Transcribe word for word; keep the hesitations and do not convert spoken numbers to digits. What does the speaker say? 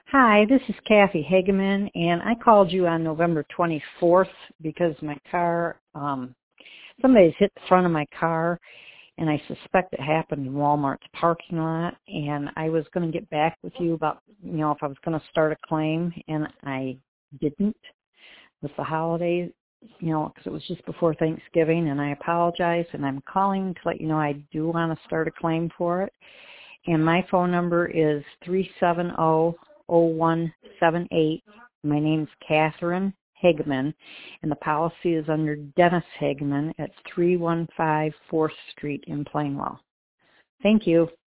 Hi, this is Kathy Hageman, and I called you on November twenty-fourth because my car, um, somebody's hit the front of my car, and I suspect it happened in Walmart's parking lot, and I was going to get back with you about, you know, if I was going to start a claim, and I didn't with the holidays, you know, because it was just before Thanksgiving, and I apologize, and I'm calling to let you know I do want to start a claim for it, and my phone number is three seven zero, zero one seven eight. My name's Catherine Hageman, and the policy is under Dennis Hageman at three one five fourth Street in Plainwell. Thank you.